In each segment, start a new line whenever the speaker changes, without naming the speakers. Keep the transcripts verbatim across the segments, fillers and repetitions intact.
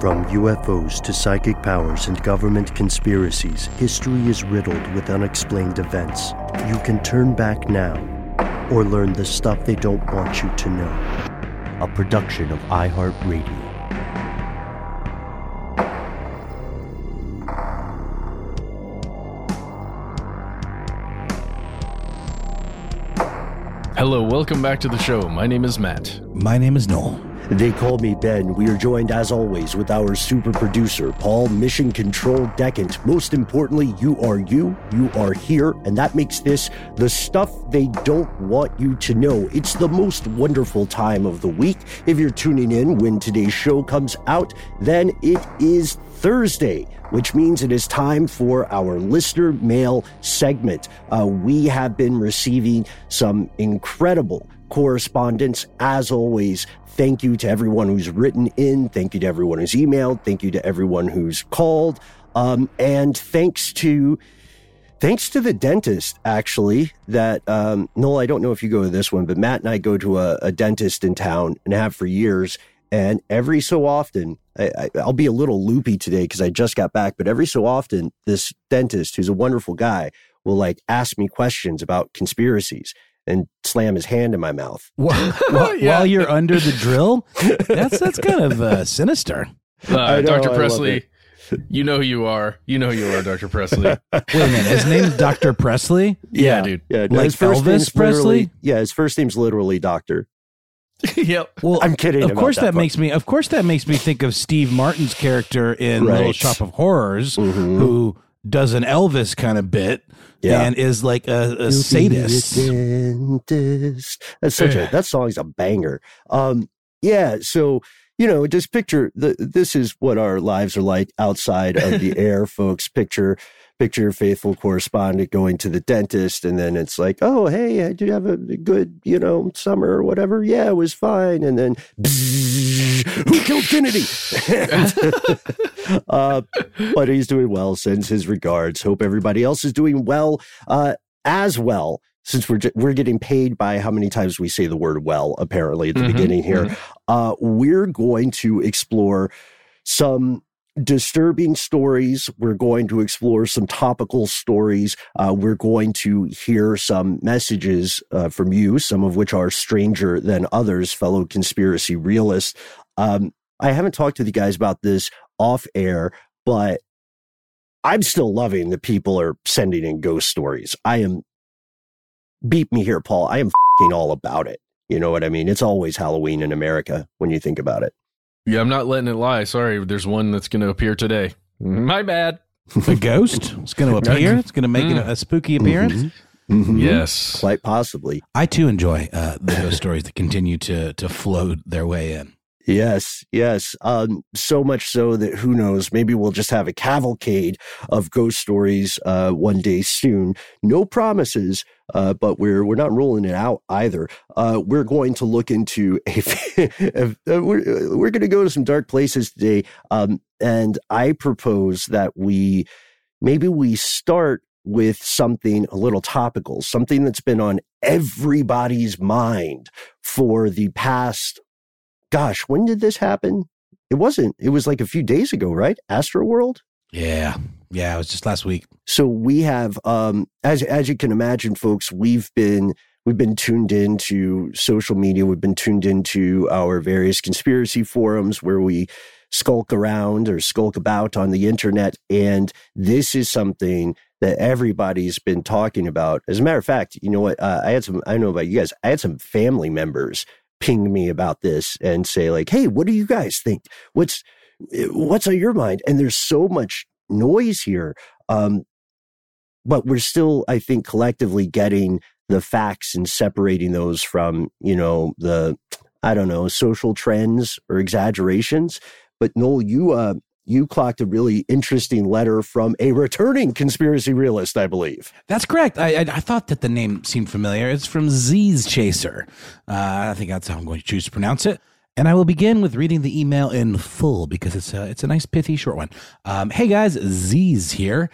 From U F Os to psychic powers and government conspiracies, history is riddled with unexplained events. You can turn back now or learn the stuff they don't want you to know. A production of iHeartRadio.
Hello, welcome back to the show. My name is Matt.
My name is Noel.
They call me Ben. We are joined, as always, with our super producer, Paul Mission Control Decant. Most importantly, you are you, you are here, and that makes this the stuff they don't want you to know. It's the most wonderful time of the week. If you're tuning in when today's show comes out, then it is Thursday, which means it is time for our listener mail segment. Uh, we have been receiving some incredible correspondence, as always. Thank you to everyone who's written in. Thank you to everyone who's emailed. Thank you to everyone who's called. Um, and thanks to thanks to the dentist, actually, that, um, Noel, I don't know if you go to this one, but Matt and I go to a, a dentist in town and have for years. And every so often, I, I, I'll be a little loopy today because I just got back, but every so often, this dentist, who's a wonderful guy, will like ask me questions about conspiracies and slam his hand in my mouth.
While, while, yeah. while you're under the drill? That's that's kind of uh, sinister.
Uh, know, Doctor Presley, you know who you are. You know who you are, Doctor Presley.
Wait a minute. His name's Doctor Presley?
Yeah, yeah dude.
Yeah, no,
like
his first
Elvis Presley?
Yeah, his first name's literally Doctor.
Yep.
Well, I'm kidding.
Of course, that,
that
makes me. Of course, that makes me think of Steve Martin's character in
right.
Little Shop of Horrors,
mm-hmm.
who does an Elvis kind of bit
yeah.
and is like a, a sadist.
A dentist. That's such a that song's a banger. Um, yeah. So you know, just picture the. This is what our lives are like outside of the air, folks. Picture. Picture your faithful correspondent going to the dentist, and then it's like, oh, hey, I do have a good, you know, summer or whatever. Yeah, it was fine. And then, bzzz, who killed Kennedy? uh, but he's doing well, sends his regards. Hope everybody else is doing well uh, as well, since we're we're getting paid by how many times we say the word well, apparently, at the mm-hmm, beginning here. Mm-hmm. Uh, we're going to explore some disturbing stories. We're going to explore some topical stories. Uh, we're going to hear some messages uh, from you, some of which are stranger than others, fellow conspiracy realists. Um, I haven't talked to the guys about this off air, but I'm still loving that people are sending in ghost stories. I am, beat me here, Paul. I am f***ing all about it. You know what I mean? It's always Halloween in America when you think about it.
Yeah, I'm not letting it lie. Sorry, there's one that's going to appear today. My bad.
A ghost? It's going to appear? It's going to make mm. a, a spooky appearance?
Mm-hmm. Mm-hmm.
Yes.
Quite possibly.
I, too, enjoy uh, the ghost stories that continue to to float their way in.
Yes, yes. Um, so much so that who knows, maybe we'll just have a cavalcade of ghost stories uh, one day soon. No promises, uh, but we're we're not ruling it out either. Uh, we're going to look into a, a we're we're going to go to some dark places today, um, and I propose that we maybe we start with something a little topical, something that's been on everybody's mind for the past. Gosh, when did this happen? It wasn't. It was like a few days ago, right? Astroworld?
Yeah. Yeah, it was just last week.
So we have, um, as as you can imagine, folks, we've been we've been tuned into social media. We've been tuned into our various conspiracy forums where we skulk around or skulk about on the internet. And this is something that everybody's been talking about. As a matter of fact, you know what? Uh, I had some, I don't know about you guys, I had some family members ping me about this and say like, hey, what do you guys think? What's, what's on your mind? And there's so much noise here. Um, but we're still, I think, collectively getting the facts and separating those from, you know, the, I don't know, social trends or exaggerations. But Noel, you, uh, you clocked a really interesting letter from a returning conspiracy realist, I believe.
That's correct. I, I, I thought that the name seemed familiar. It's from Z's Chaser. Uh, I think that's how I'm going to choose to pronounce it. And I will begin with reading the email in full because it's a, it's a nice, pithy, short one. Um, hey, guys, Z's here,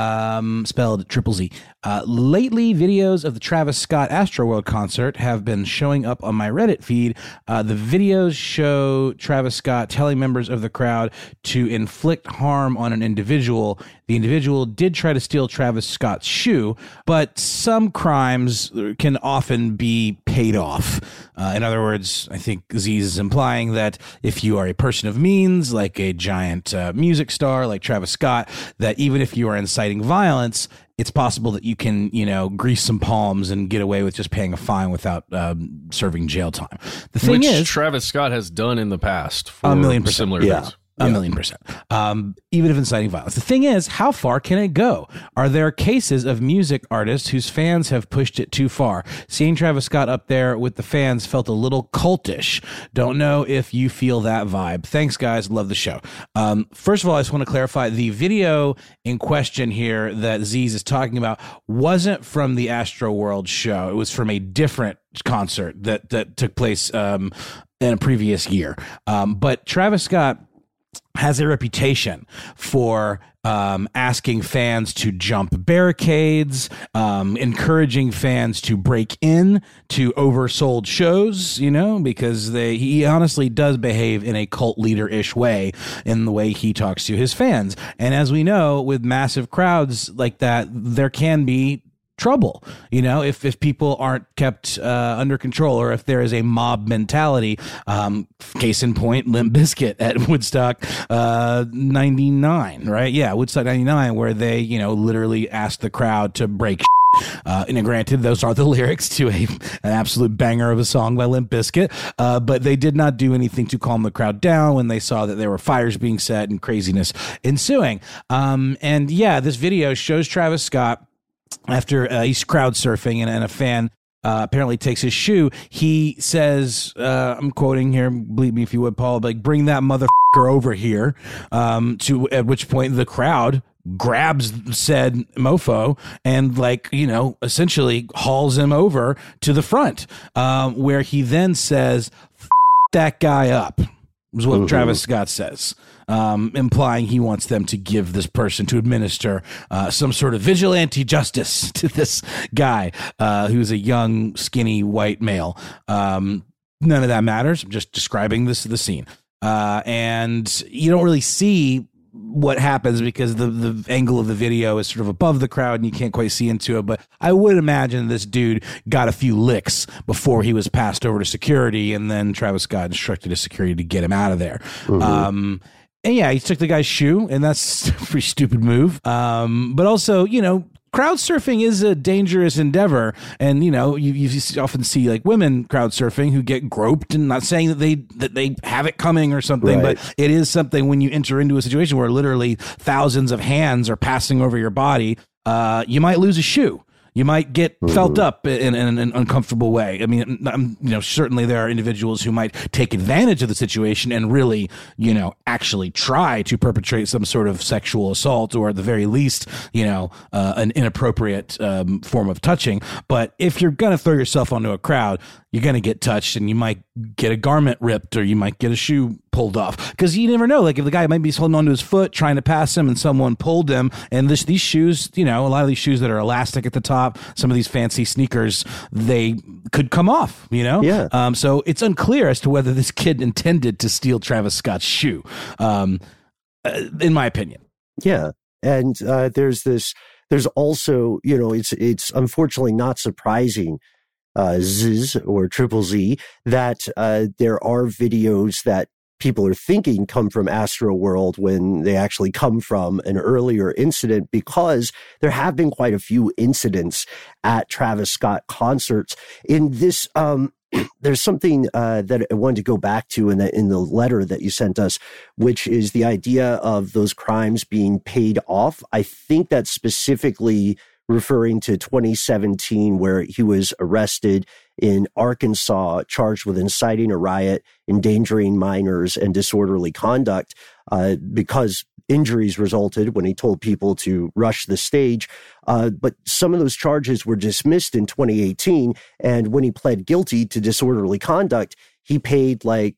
um, spelled triple Z. Uh, lately, videos of the Travis Scott Astroworld concert have been showing up on my Reddit feed. Uh, the videos show Travis Scott telling members of the crowd to inflict harm on an individual. The individual did try to steal Travis Scott's shoe, but some crimes can often be paid off. Uh, in other words, I think Aziz is implying that if you are a person of means, like a giant uh, music star like Travis Scott, that even if you are inciting violence, it's possible that you can, you know, grease some palms and get away with just paying a fine without um, serving jail time. The thing
Which
is,
Travis Scott has done in the past for
a million percent.
similar
Yeah.
things.
A yeah. million percent. Um, even if inciting violence. The thing is, how far can it go? Are there cases of music artists whose fans have pushed it too far? Seeing Travis Scott up there with the fans felt a little cultish. Don't know if you feel that vibe. Thanks, guys. Love the show. Um, first of all, I just want to clarify the video in question here that Z's is talking about wasn't from the Astroworld show. It was from a different concert that, that took place um, in a previous year. Um, but Travis Scott has a reputation for um, asking fans to jump barricades, um, encouraging fans to break in to oversold shows, you know, because they he honestly does behave in a cult leader-ish way in the way he talks to his fans. And as we know, with massive crowds like that, there can be trouble, you know, if if people aren't kept uh, under control, or if there is a mob mentality. Um, case in point, Limp Bizkit at Woodstock uh, ninety-nine, right? Yeah, Woodstock ninety-nine, where they, you know, literally asked the crowd to break shit. Uh, and granted, those are the lyrics to a an absolute banger of a song by Limp Bizkit, uh, but they did not do anything to calm the crowd down when they saw that there were fires being set and craziness ensuing. Um, and yeah, this video shows Travis Scott after uh, he's crowd surfing and, and a fan uh, apparently takes his shoe. He says, uh, I'm quoting here, believe me if you would, Paul, like, bring that motherfucker over here. Um, to at which point the crowd grabs said mofo and, like, you know, essentially hauls him over to the front, um, where he then says, F- that guy up, is what mm-hmm. Travis Scott says. Um, implying he wants them to give this person to administer uh, some sort of vigilante justice to this guy uh, who's a young, skinny, white male. Um, none of that matters. I'm just describing this the scene. Uh, and you don't really see what happens because the, the angle of the video is sort of above the crowd and you can't quite see into it. But I would imagine this dude got a few licks before he was passed over to security, and then Travis Scott instructed his security to get him out of there. Mm-hmm. Um, And yeah, he took the guy's shoe, and that's a pretty stupid move. Um, but also, you know, crowd surfing is a dangerous endeavor. And, you know, you, you often see like women crowd surfing who get groped, and not saying that they that they have it coming or something, right. But it is something when you enter into a situation where literally thousands of hands are passing over your body, uh, you might lose a shoe. You might get felt up in, in an uncomfortable way. I mean, I'm, you know, certainly there are individuals who might take advantage of the situation and really, you know, actually try to perpetrate some sort of sexual assault, or at the very least, you know, uh, an inappropriate um, form of touching. But if you're going to throw yourself onto a crowd, you're going to get touched, and you might get a garment ripped, or you might get a shoe pulled off, because you never know. Like, if the guy might be holding onto his foot trying to pass him and someone pulled him, and this, these shoes, you know, a lot of these shoes that are elastic at the top, some of these fancy sneakers, they could come off, you know?
Yeah.
Um, so it's unclear as to whether this kid intended to steal Travis Scott's shoe, um, uh, in my opinion.
Yeah. And uh, there's this, there's also, you know, it's, it's unfortunately not surprising, uh, Zzz or Triple Z, that uh, there are videos that people are thinking come from Astroworld when they actually come from an earlier incident, because there have been quite a few incidents at Travis Scott concerts. In this, um, there's something uh, that I wanted to go back to in the, in the letter that you sent us, which is the idea of those crimes being paid off. I think that's specifically referring to twenty seventeen, where he was arrested in Arkansas, charged with inciting a riot, endangering minors, and disorderly conduct, uh, because injuries resulted when he told people to rush the stage. Uh, but some of those charges were dismissed in twenty eighteen. And when he pled guilty to disorderly conduct, he paid like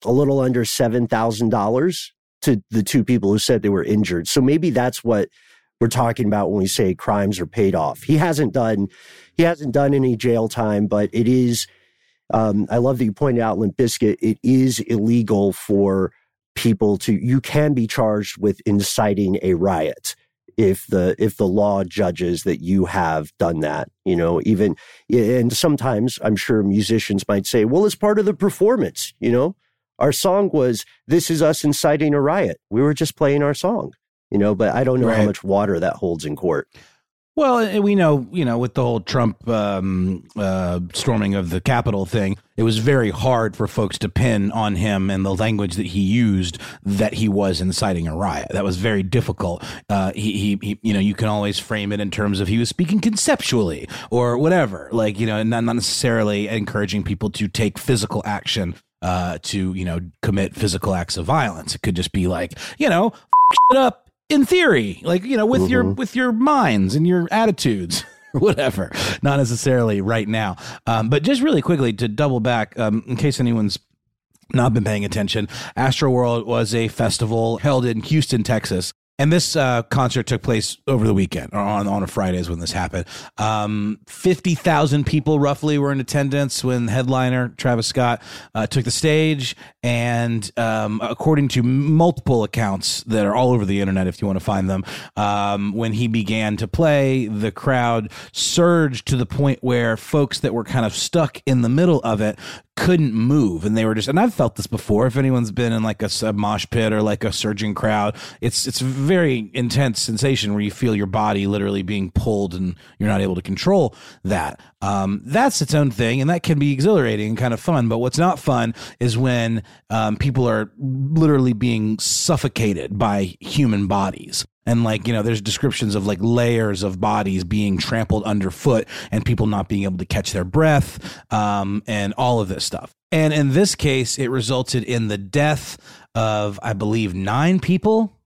a little under seven thousand dollars to the two people who said they were injured. So maybe that's what we're talking about when we say crimes are paid off. He hasn't done, he hasn't done any jail time, but it is, um, I love that you pointed out, Limp Bizkit, it is illegal for people to, you can be charged with inciting a riot if the, if the law judges that you have done that, you know, even, and sometimes I'm sure musicians might say, well, it's part of the performance, you know, our song was, this is us inciting a riot. We were just playing our song. You know, but I don't know right. how much water that holds in court.
Well, we know, you know, with the whole Trump um, uh, storming of the Capitol thing, it was very hard for folks to pin on him and the language that he used that he was inciting a riot. That was very difficult. Uh, he, he, he, you know, you can always frame it in terms of he was speaking conceptually or whatever, like, you know, not, not necessarily encouraging people to take physical action uh, to, you know, commit physical acts of violence. It could just be like, you know, f- shit up. In theory, like, you know, with mm-hmm. your with your minds and your attitudes, whatever, not necessarily right now. Um, but just really quickly to double back, um, in case anyone's not been paying attention, Astroworld was a festival held in Houston, Texas. And this uh, concert took place over the weekend, or on, on a Friday is when this happened. Um, fifty thousand people roughly were in attendance when headliner Travis Scott uh, took the stage. And um, according to multiple accounts that are all over the internet, if you want to find them, um, when he began to play, the crowd surged to the point where folks that were kind of stuck in the middle of it couldn't move, and they were just, and I've felt this before, if anyone's been in like a, a mosh pit or like a surging crowd, it's it's a very intense sensation where you feel your body literally being pulled and you're not able to control that. Um, that's its own thing, and that can be exhilarating and kind of fun, but what's not fun is when um, people are literally being suffocated by human bodies. And like, you know, there's descriptions of like layers of bodies being trampled underfoot and people not being able to catch their breath, um, and all of this stuff. And in this case, it resulted in the death of, I believe, nine people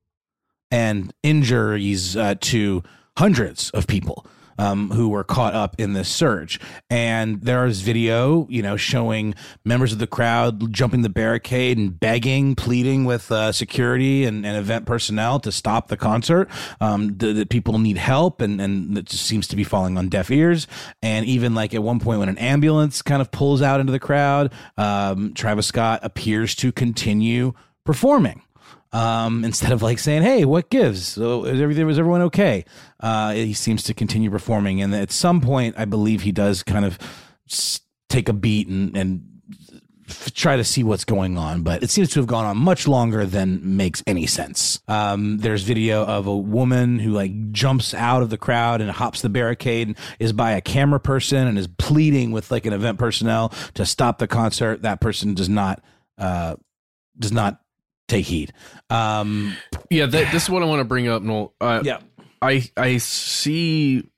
and injuries uh, to hundreds of people. Um, who were caught up in this surge. And there is video, you know, showing members of the crowd jumping the barricade and begging, pleading with uh, security and, and event personnel to stop the concert, um, that, that people need help, and, and that just seems to be falling on deaf ears. And even like at one point when an ambulance kind of pulls out into the crowd, um, Travis Scott appears to continue performing. Um, instead of like saying, hey, what gives? So is everything, was everyone okay? Uh, he seems to continue performing. And at some point, I believe he does kind of take a beat and, and f- try to see what's going on. But it seems to have gone on much longer than makes any sense. Um, there's video of a woman who like jumps out of the crowd and hops the barricade and is by a camera person and is pleading with like an event personnel to stop the concert. That person does not, uh, does not take heed. Um,
yeah, that, this is what I want to bring up, Noel. Uh,
yeah,
I I see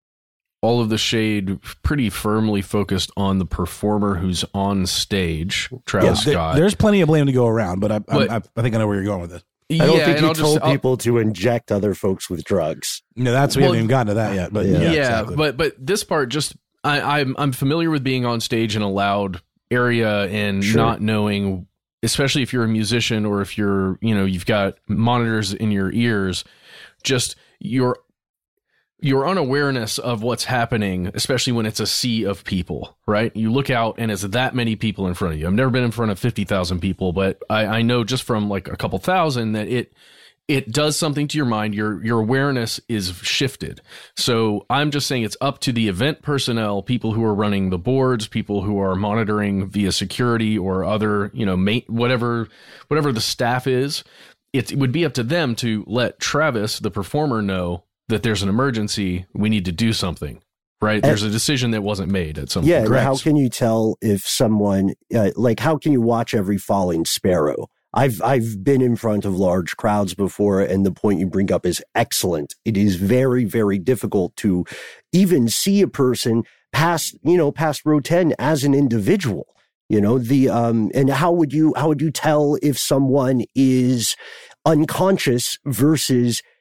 all of the shade pretty firmly focused on the performer who's on stage, Travis
yeah,
Scott.
There, there's plenty of blame to go around, but I, but I, I think I know where you're going with this.
I don't
yeah,
think you
I'll
told
just,
people to inject other folks with drugs.
No, that's we
well,
haven't even gotten to that yet. But yeah,
yeah,
yeah exactly.
but but this part just I, I'm I'm familiar with being on stage in a loud area and
Sure.
not knowing. Especially if you're a musician or if you're, you know, you've got monitors in your ears, just your your unawareness of what's happening, especially when it's a sea of people, right? You look out and it's that many people in front of you. I've never been in front of fifty thousand people, but I, I know just from like a couple thousand that it it does something to your mind. Your your awareness is shifted. So I'm just saying it's up to the event personnel, people who are running the boards, people who are monitoring via security or other, you know, mate, whatever whatever the staff is. It, it would be up to them to let Travis, the performer, know that there's an emergency. We need to do something. Right. There's a decision that wasn't made at some
yeah,
point.
Yeah. How can you tell if someone uh, like how can you watch every falling sparrow? I've I've been in front of large crowds before, and the point you bring up is excellent. It is very, very difficult to even see a person past, you know, past row ten as an individual. You know, the um and how would you how would you tell if someone is unconscious versus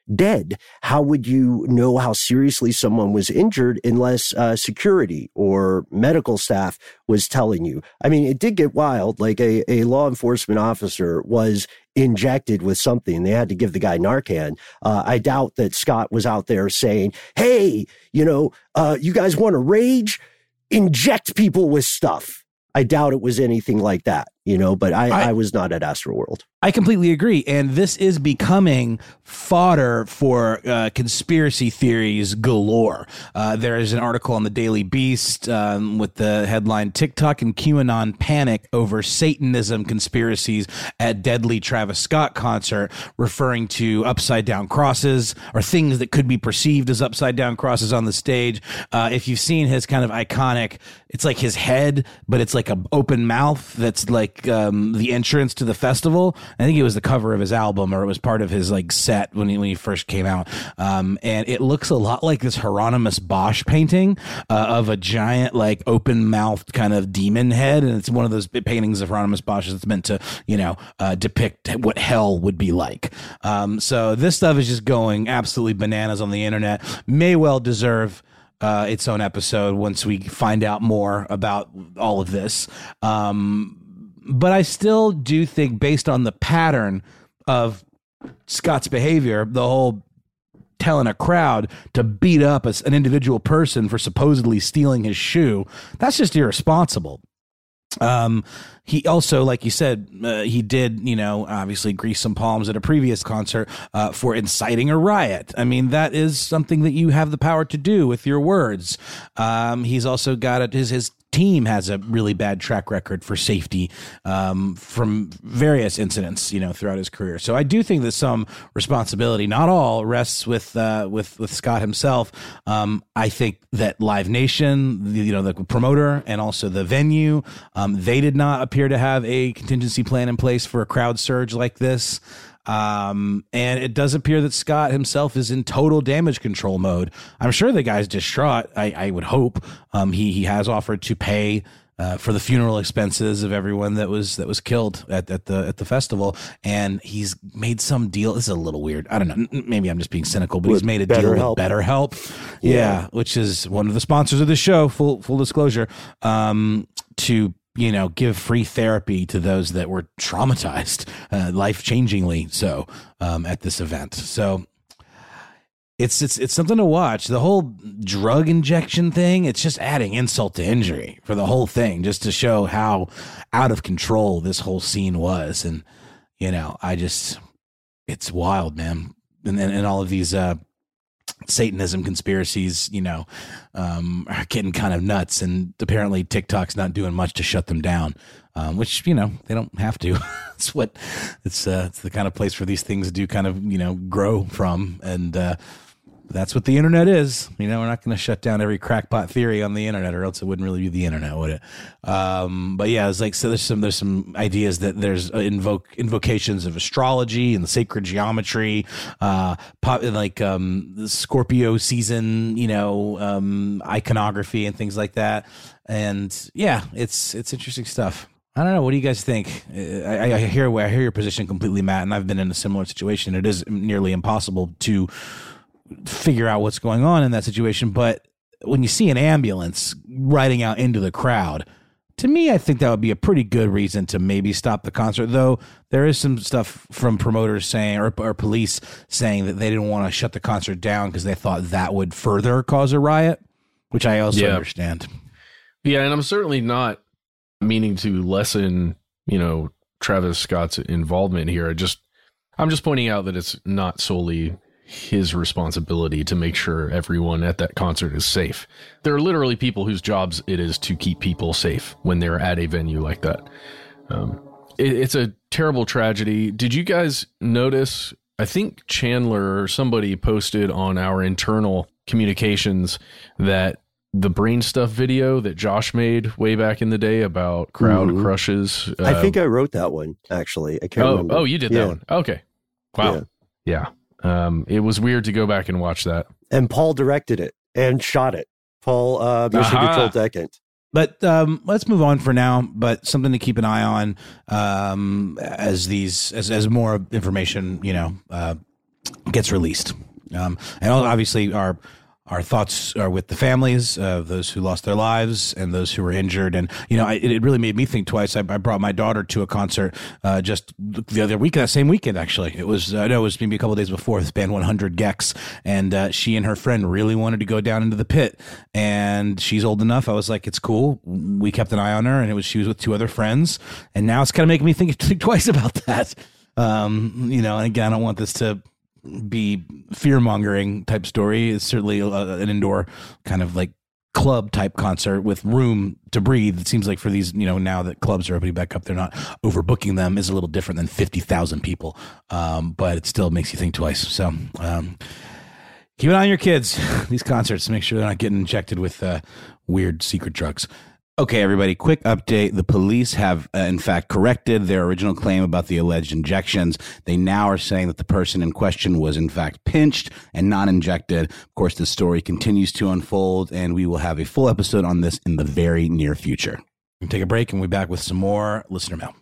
dead. How would you know how seriously someone was injured unless uh, security or medical staff was telling you? I mean, it did get wild. Like a, a law enforcement officer was injected with something. They had to give the guy Narcan. Uh, I doubt that Scott was out there saying, hey, you know, uh, you guys want to rage? Inject people with stuff. I doubt it was anything like that, you know, but I, I, I was not at Astroworld.
I completely agree. And this is becoming fodder for uh, conspiracy theories galore. Uh, there is an article on the Daily Beast um, with the headline, TikTok and QAnon panic over Satanism conspiracies at deadly Travis Scott concert, referring to upside down crosses or things that could be perceived as upside down crosses on the stage. Uh, if you've seen his kind of iconic, it's like his head, but it's like an open mouth that's like um, the entrance to the festival. I think it was the cover of his album, or it was part of his like set when he when he first came out. Um, and it looks a lot like this Hieronymus Bosch painting uh, of a giant like open mouthed kind of demon head, and it's one of those paintings of Hieronymus Bosch that's meant to you know uh, depict what hell would be like. Um, so this stuff is just going absolutely bananas on the internet. May well deserve uh, its own episode once we find out more about all of this. Um, But I still do think, based on the pattern of Scott's behavior, the whole telling a crowd to beat up an individual person for supposedly stealing his shoe, that's just irresponsible. Um, he also, like you said, uh, he did, you know, obviously grease some palms at a previous concert uh, for inciting a riot. I mean, that is something that you have the power to do with your words. Um, he's also got it, his, his team has a really bad track record for safety um, from various incidents, you know, throughout his career. So I do think that some responsibility, not all, rests with uh, with with Scott himself. Um, I think that Live Nation, the, you know, the promoter and also the venue, um, they did not appear to have a contingency plan in place for a crowd surge like this. Um, and it does appear that Scott himself is in total damage control mode. I'm sure the guy's distraught. I, I would hope. Um, he, he has offered to pay, uh, for the funeral expenses of everyone that was, that was killed at, at the, at the festival. And he's made some deal. This is a little weird. I don't know. Maybe I'm just being cynical, but with he's made a deal with BetterHelp. Yeah, yeah. Which is one of the sponsors of the show. Full, full disclosure, um, to, you know, give free therapy to those that were traumatized, uh, life-changingly so, um, at this event. So it's, it's, it's something to watch. The whole drug injection thing, it's just adding insult to injury for the whole thing, just to show how out of control this whole scene was. And, you know, I just, it's wild, man. And and, and all of these, uh, Satanism conspiracies, you know, um, are getting kind of nuts, and apparently TikTok's not doing much to shut them down, um, which, you know, they don't have to. It's what it's, uh, it's the kind of place where these things do kind of, you know, grow from. And, uh, that's what the internet is. You know, we're not going to shut down every crackpot theory on the internet, or else it wouldn't really be the internet, would it? Um, but yeah, it's like, so there's some, there's some ideas that there's invoke invocations of astrology and the sacred geometry, uh, pop, like, um, the Scorpio season, you know, um, iconography and things like that. And yeah, it's, it's interesting stuff. I don't know. What do you guys think? I, I hear, I hear your position completely, Matt, and I've been in a similar situation. It is nearly impossible to figure out what's going on in that situation. But when you see an ambulance riding out into the crowd, to me, I think that would be a pretty good reason to maybe stop the concert. Though there is some stuff from promoters saying, or, or police saying, that they didn't want to shut the concert down because they thought that would further cause a riot, which I also yeah. understand.
Yeah. And I'm certainly not meaning to lessen, you know, Travis Scott's involvement here. I just, I'm just pointing out that it's not solely his responsibility to make sure everyone at that concert is safe. There are literally people whose jobs it is to keep people safe when they're at a venue like that. Um, it, it's a terrible tragedy. Did you guys notice? I think Chandler or somebody posted on our internal communications that the Brain Stuff video that Josh made way back in the day about crowd mm-hmm. crushes. Uh,
I think I wrote that one, actually. I can't
oh,
remember.
Oh, you did
yeah.
that one. Okay. Wow. Yeah. yeah. Um, it was weird to go back and watch that.
And Paul directed it and shot it. Paul, uh, Mission Control Decant.
But um, let's move on for now. But something to keep an eye on um, as these, as, as more information, you know, uh, gets released. Um, and obviously our our thoughts are with the families of those who lost their lives and those who were injured. And, you know, I, it really made me think twice. I, I brought my daughter to a concert uh, just the other week, that same weekend, actually. It was, I know it was maybe a couple of days before, this band one hundred Gex. And uh, she and her friend really wanted to go down into the pit. And she's old enough. I was like, it's cool. We kept an eye on her, and it was she was with two other friends. And now it's kind of making me think, think twice about that. Um, you know, and again, I don't want this to be fear-mongering type story. It's certainly a, an indoor kind of like club type concert with room to breathe. It seems like for these, you know, now that clubs are opening back up, they're not overbooking them, is a little different than fifty thousand people. Um, but it still makes you think twice. So um, keep an eye on your kids, these concerts, to make sure they're not getting injected with uh, weird secret drugs. Okay, everybody, quick update. The police have, uh, in fact, corrected their original claim about the alleged injections. They now are saying that the person in question was, in fact, pinched and not injected. Of course, the story continues to unfold, and we will have a full episode on this in the very near future. We'll take a break, and we'll be back with some more listener mail.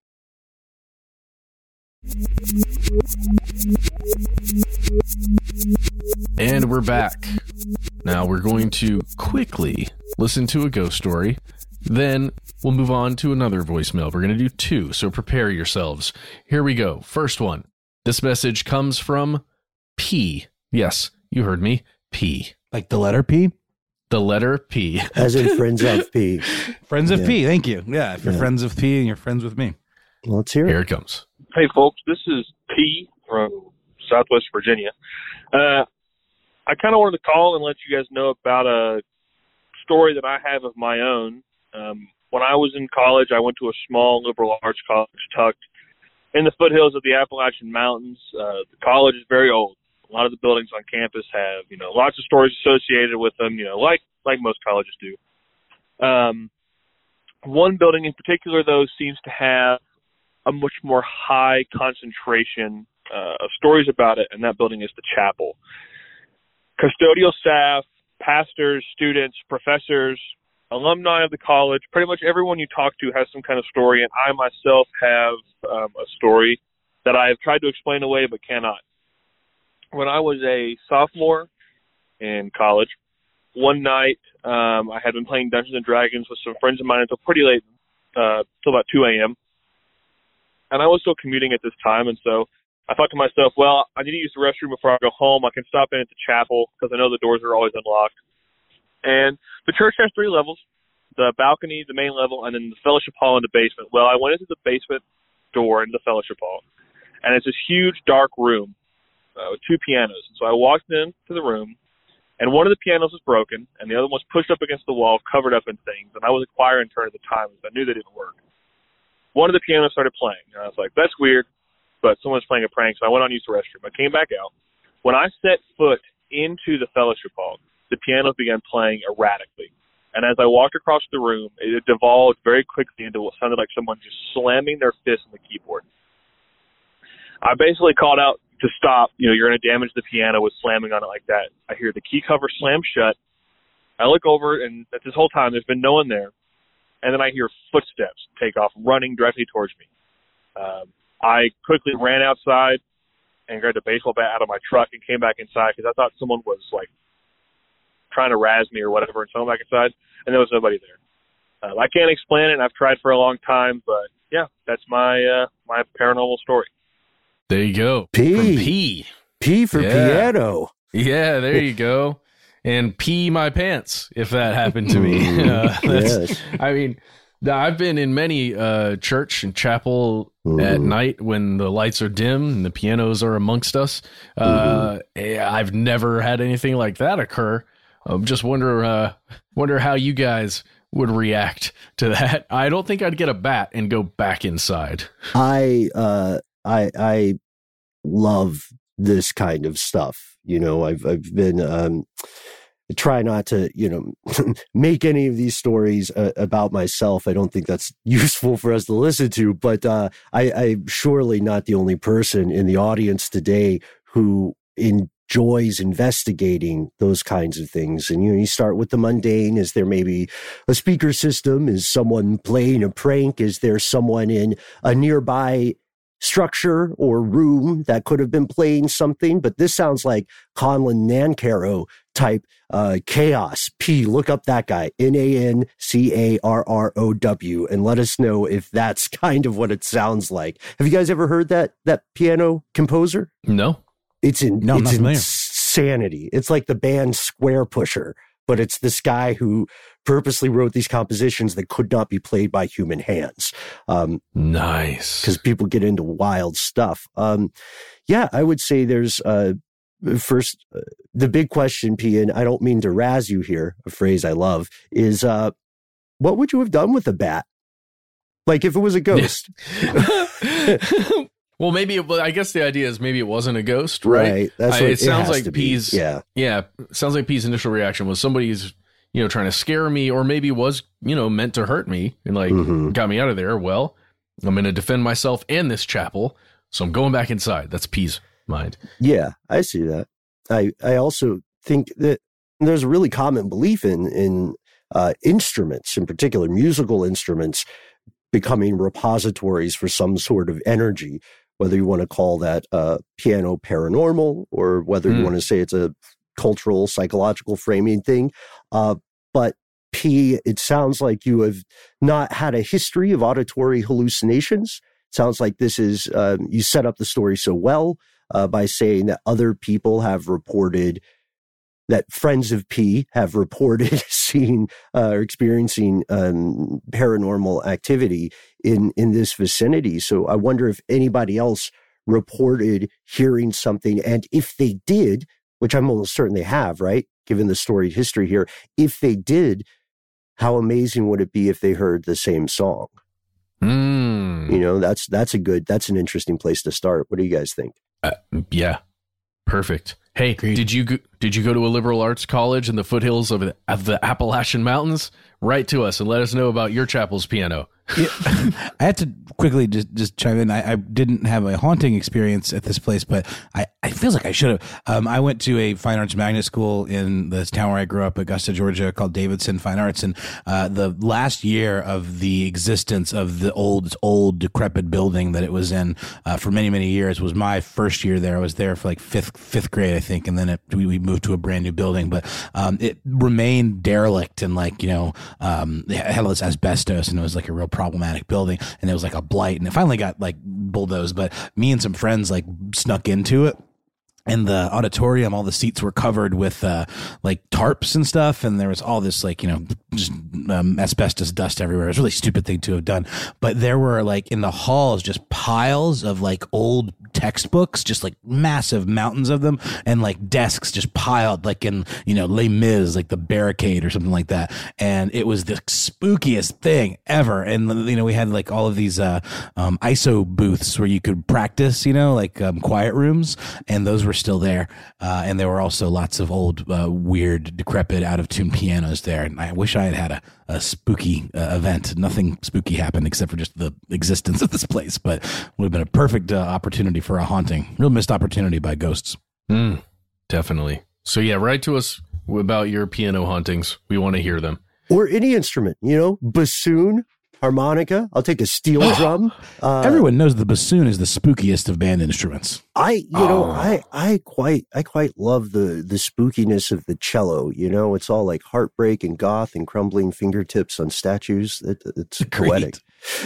And we're back. Now we're going to quickly listen to a ghost story. Then we'll move on to another voicemail. We're going to do two, so prepare yourselves. Here we go. First one. This message comes from P. Yes, you heard me. P.
Like the letter P?
The letter P.
As in friends of P.
Friends of
Yeah.
P, thank you. Yeah, if you're
Yeah.
friends of P and you're friends with me.
Well, let's hear it.
Here it comes.
Hey, folks, this is P from Southwest Virginia. Uh, I kind of wanted to call and let you guys know about a story that I have of my own. Um, when I was in college, I went to a small liberal arts college tucked in the foothills of the Appalachian Mountains. Uh, the college is very old. A lot of the buildings on campus have, you know, lots of stories associated with them, you know, like like most colleges do. Um, one building in particular, though, seems to have a much more high concentration uh, of stories about it, and that building is the chapel. Custodial staff, pastors, students, professors, alumni of the college, pretty much everyone you talk to has some kind of story, and I myself have um, a story that I have tried to explain away but cannot. When I was a sophomore in college, one night um, I had been playing Dungeons and Dragons with some friends of mine until pretty late, uh, till about two a.m., and I was still commuting at this time, and so I thought to myself, well, I need to use the restroom before I go home. I can stop in at the chapel because I know the doors are always unlocked. And the church has three levels, the balcony, the main level, and then the fellowship hall in the basement. Well, I went into the basement door into the fellowship hall, and it's this huge, dark room uh, with two pianos. And so I walked into the room, and one of the pianos was broken, and the other one was pushed up against the wall, covered up in things. And I was a choir intern at the time, so I knew they didn't work. One of the pianos started playing, and I was like, that's weird. But someone's playing a prank, so I went on to use the restroom. I came back out. When I set foot into the fellowship hall, the piano began playing erratically. And as I walked across the room, it devolved very quickly into what sounded like someone just slamming their fist on the keyboard. I basically called out to stop. You know, you're going to damage the piano with slamming on it like that. I hear the key cover slam shut. I look over, and at this whole time, there's been no one there. And then I hear footsteps take off, running directly towards me. Um, I quickly ran outside and grabbed a baseball bat out of my truck and came back inside because I thought someone was, like, trying to razz me or whatever, and so I went back inside, and there was nobody there. Uh, I can't explain it, and I've tried for a long time, but, yeah, that's my uh, my paranormal story.
There you go.
P.
From P.
P for
Yeah.
piano.
Yeah, there you go. And pee my pants if that happened to me. Uh, that's,
Yes.
I mean, I've been in many uh, church and chapel
Mhm.
at night when the lights are dim and the pianos are amongst us. Uh, I've never had anything like that occur. Um, just wonder, uh, wonder how you guys would react to that. I don't think I'd get a bat and go back inside.
I uh I I love this kind of stuff. You know, I've I've been um try not to, you know, make any of these stories uh, about myself. I don't think that's useful for us to listen to, but uh I I'm surely not the only person in the audience today who enjoys investigating those kinds of things. And, you know, you start with the mundane. Is there maybe a speaker system? Is someone playing a prank? Is there someone in a nearby structure or room that could have been playing something, but this sounds like Conlon Nancarrow type uh, chaos. P, look up that guy, N A N C A R R O W, and let us know if that's kind of what it sounds like. Have you guys ever heard that that piano composer?
No.
It's in
No,
it's
not
insanity. It's like the band Square Pusher, but it's this guy who purposely wrote these compositions that could not be played by human hands. Um,
nice.
Because people get into wild stuff. Um, yeah, I would say there's uh, first uh, the big question, P, and I don't mean to razz you here, a phrase I love, is uh, what would you have done with a bat? Like if it was a ghost.
Well, maybe it, I guess the idea is maybe it wasn't a ghost, right?
Right. That's
I,
what
it
it
sounds
has
like
to be.
P's.
Yeah.
Yeah. It sounds like P's initial reaction was somebody's, you know, trying to scare me, or maybe was, you know, meant to hurt me and like
Mhm.
got me out of there. Well, I'm going to defend myself and this chapel, so I'm going back inside. That's P's mind.
Yeah, I see that. I I also think that there's a really common belief in in uh, instruments, in particular musical instruments, becoming repositories for some sort of energy. Whether you want to call that uh, piano paranormal, or whether
Mm.
you want to say it's a cultural, psychological framing thing. Uh, but P, it sounds like you have not had a history of auditory hallucinations. Sounds like this is, um, you set up the story so well uh, by saying that other people have reported, that friends of P have reported seeing uh, or experiencing um, paranormal activity in, in this vicinity. So I wonder if anybody else reported hearing something, and if they did, which I'm almost certain they have, right? Given the storied history here, if they did, how amazing would it be if they heard the same song?
Mm.
You know, that's that's a good, that's an interesting place to start. What do you guys think?
Uh, yeah. Perfect. Hey,
Agreed.
did you go, did you go to a liberal arts college in the foothills of the, of the Appalachian Mountains? Write to us and let us know about your chapel's piano.
Yeah. I had to quickly just, just chime in. I, I didn't have a haunting experience at this place, but I, I feels like I should have. Um, I went to a fine arts magnet school in the town where I grew up, Augusta, Georgia, called Davidson Fine Arts. And uh, the last year of the existence of the old, old decrepit building that it was in uh, for many, many years was my first year there. I was there for like fifth, fifth grade, I think. And then it, we, we moved to a brand new building, but um, it remained derelict and like, you know, um, it had all this asbestos, and it was like a real problematic building, and it was like a blight, and it finally got like bulldozed, but me and some friends like snuck into it. In the auditorium, all the seats were covered with uh, like tarps and stuff, and there was all this like, you know, just um, asbestos dust everywhere. It was a really stupid thing to have done. But there were like in the halls just piles of like old textbooks, just like massive mountains of them, and like desks just piled like in, you know, Les Mis, like the Barricade or something like that. And it was the spookiest thing ever. And you know, we had like all of these uh, um, I S O booths where you could practice, you know, like um, quiet rooms, and those were still there, uh, and there were also lots of old, uh, weird, decrepit, out of tune pianos there. And I wish I had had a, a spooky uh, event. Nothing spooky happened except for just the existence of this place, but would have been a perfect uh, opportunity for a haunting. Real missed opportunity by ghosts.
Mm, definitely. So yeah, write to us about your piano hauntings. We want to hear them.
Or any instrument, you know, bassoon, harmonica. I'll take a steel drum. Uh,
Everyone knows the bassoon is the spookiest of band instruments.
I, you know,
Oh.
I, I quite, I quite love the the spookiness of the cello. You know, it's all like heartbreak and goth and crumbling fingertips on statues. It, it's poetic.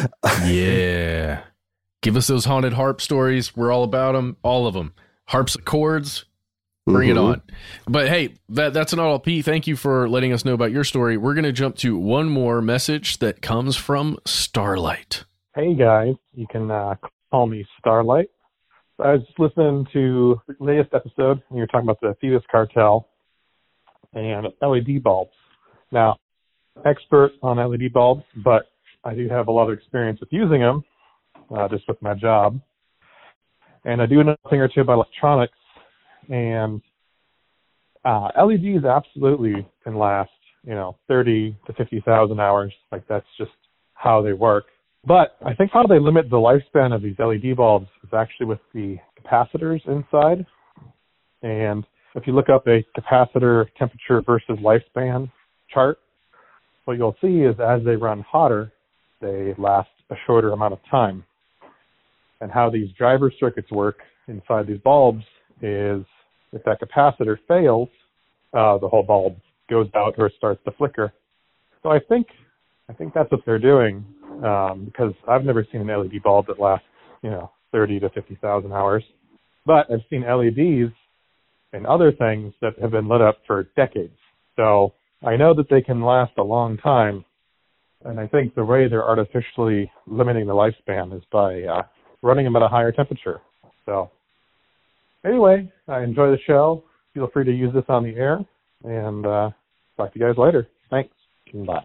Yeah. Give us those haunted harp stories. We're all about them. All of them. Harpsichords. Bring it
Mhm.
on. But hey, that that's not all. P, thank you for letting us know about your story. We're going to jump to one more message that comes from Starlight.
Hey guys, you can uh, call me Starlight. I was listening to the latest episode, and you were talking about the Phoebus Cartel and L E D bulbs. Now, expert on L E D bulbs, but I do have a lot of experience with using them, uh, just with my job. And I do know a thing or two about electronics, and uh, L E Ds absolutely can last, you know, thirty to fifty thousand hours. Like, that's just how they work. But I think how they limit the lifespan of these L E D bulbs is actually with the capacitors inside. And if you look up a capacitor temperature versus lifespan chart, what you'll see is as they run hotter, they last a shorter amount of time. And how these driver circuits work inside these bulbs is if that capacitor fails, uh, the whole bulb goes out or it starts to flicker. So I think I think that's what they're doing, um, because I've never seen an L E D bulb that lasts, you know, thirty to fifty thousand hours. But I've seen L E Ds and other things that have been lit up for decades. So I know that they can last a long time. And I think the way they're artificially limiting the lifespan is by uh, running them at a higher temperature. So anyway, I enjoy the show. Feel free to use this on the air. And uh, talk to you guys later. Thanks. Bye.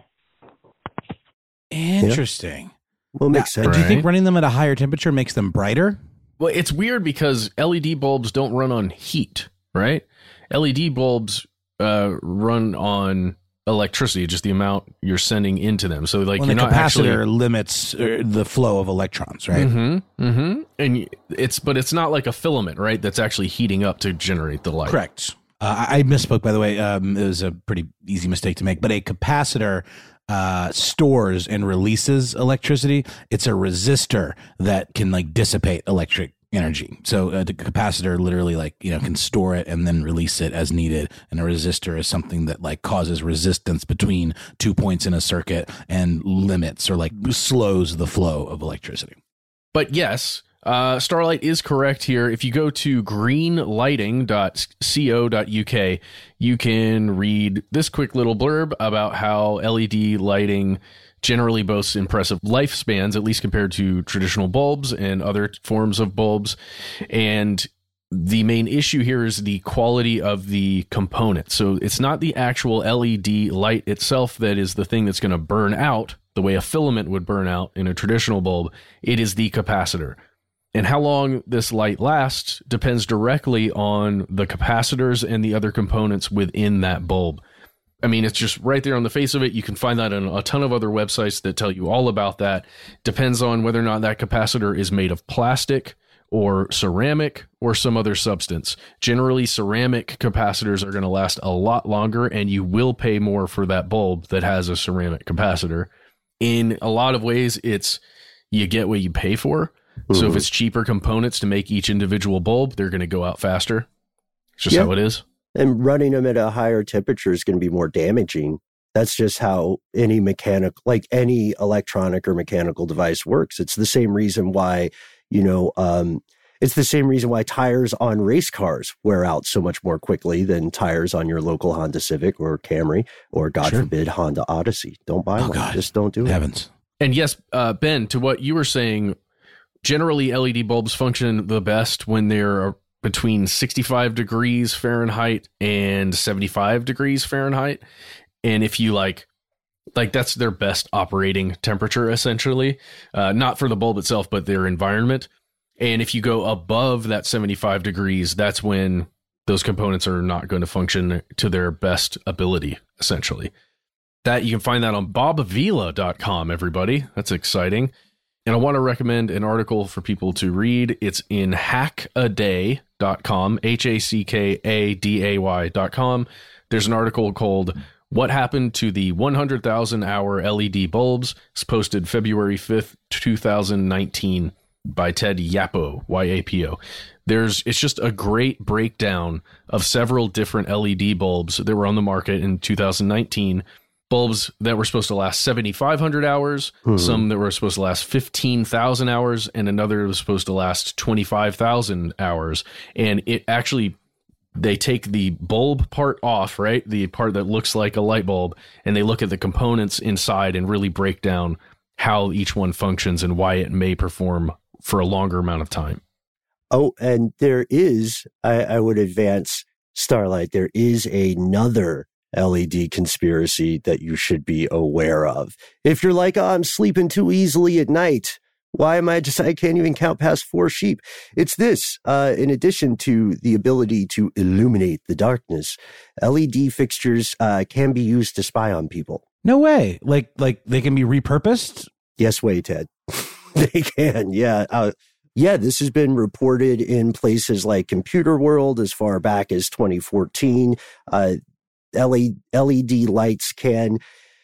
Interesting.
Yeah. Well, makes
now,
sense.
Do you think running them at a higher temperature makes them brighter?
Well, it's weird because L E D bulbs don't run on heat, right? L E D bulbs uh, run on electricity, just the amount you're sending into them. So, like,
well,
you're
the
not
capacitor
actually
limits uh, the flow of electrons, right?
Mm-hmm. Mm-hmm. And it's, but it's not like a filament, right? That's actually heating up to generate the light.
Correct. Uh, I misspoke, by the way. Um, it was a pretty easy mistake to make. But a capacitor uh, stores and releases electricity. It's a resistor that can like dissipate electric energy. So uh, the capacitor literally like, you know, can store it and then release it as needed. And a resistor is something that like causes resistance between two points in a circuit and limits or like slows the flow of electricity.
But yes, uh, Starlight is correct here. If you go to green lighting dot co dot U K, you can read this quick little blurb about how L E D lighting generally boasts impressive lifespans, at least compared to traditional bulbs and other forms of bulbs. And the main issue here is the quality of the component. So it's not the actual L E D light itself that is the thing that's going to burn out the way a filament would burn out in a traditional bulb. It is the capacitor. And how long this light lasts depends directly on the capacitors and the other components within that bulb. I mean, it's just right there on the face of it. You can find that on a ton of other websites that tell you all about that. Depends on whether or not that capacitor is made of plastic or ceramic or some other substance. Generally, ceramic capacitors are going to last a lot longer, and you will pay more for that bulb that has a ceramic capacitor. In a lot of ways, it's you get what you pay for. Mm-hmm. So if it's cheaper components to make each individual bulb, they're going to go out faster. It's just
yeah.
how it is.
And running them at a higher temperature is going to be more damaging. That's just how any mechanical, like any electronic or mechanical device works. It's the same reason why, you know, um, it's the same reason why tires on race cars wear out so much more quickly than tires on your local Honda Civic or Camry or, God sure. forbid, Honda Odyssey. Don't buy
oh,
one.
God.
Just don't do it.
Heavens.
And yes, uh, Ben, to what you were saying, generally L E D bulbs function the best when they're between sixty-five degrees Fahrenheit and seventy-five degrees Fahrenheit. And if you like, like that's their best operating temperature, essentially, uh, not for the bulb itself, but their environment. And if you go above that seventy-five degrees, that's when those components are not going to function to their best ability, essentially. That you can find that on bob vila dot com, everybody. That's exciting. And I want to recommend an article for people to read. It's in hack a day dot com, H A C K A D A Y dot com. There's an article called What Happened to the one hundred thousand hour L E D Bulbs? It's posted February fifth, twenty nineteen by Ted Yapo, Y A P O. There's, it's just a great breakdown of several different L E D bulbs that were on the market in two thousand nineteen. Bulbs that were supposed to last seventy-five hundred hours, mm-hmm. some that were supposed to last fifteen thousand hours, and another that was supposed to last twenty-five thousand hours. And it actually, they take the bulb part off, right? The part that looks like a light bulb, and they look at the components inside and really break down how each one functions and why it may perform for a longer amount of time.
Oh, and there is, I, I would advance Starlight, there is another L E D conspiracy that you should be aware of. If you're like, oh, I'm sleeping too easily at night, why am I just, I can't even count past four sheep. It's this, uh, in addition to the ability to illuminate the darkness, L E D fixtures uh, can be used to spy on people.
No way. Like, like they can be repurposed?
Yes way, Ted. They can, yeah. Uh, yeah, this has been reported in places like Computer World as far back as twenty fourteen. Uh, L E D lights can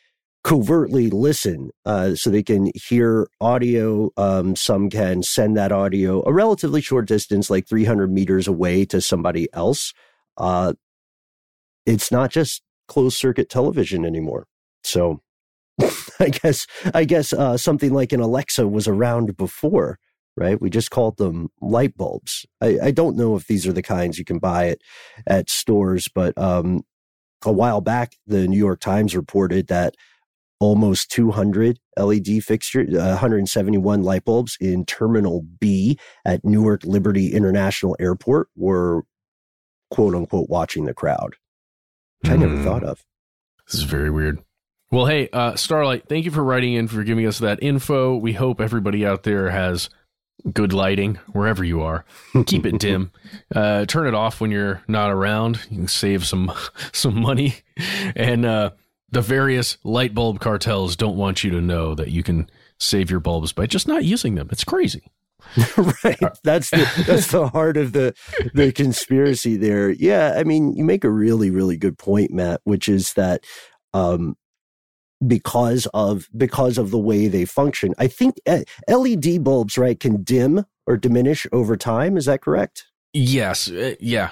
covertly listen, uh, so they can hear audio. Um, some can send that audio a relatively short distance, like three hundred meters away, to somebody else. Uh, it's not just closed circuit television anymore. So I guess, I guess, uh, something like an Alexa was around before, right? We just called them light bulbs. I, I don't know if these are the kinds you can buy at, at stores, but, um, a while back, the New York Times reported that almost two hundred L E D fixtures, uh, one hundred seventy-one light bulbs in Terminal B at Newark Liberty International Airport were, quote unquote, watching the crowd, which mm. I never thought of.
This is very weird. Well, hey, uh, Starlight, thank you for writing in, for giving us that info. We hope everybody out there has good lighting wherever you are. Keep it dim. Uh, turn it off when you're not around. You can save some some money. And uh, the various light bulb cartels don't want you to know that you can save your bulbs by just not using them. It's crazy.
Right. That's the that's the heart of the the conspiracy there. Yeah, I mean, you make a really, really good point, Matt, which is that um, because of because of the way they function, I think L E D bulbs, right, can dim or diminish over time. Is that correct?
Yes. Uh, yeah.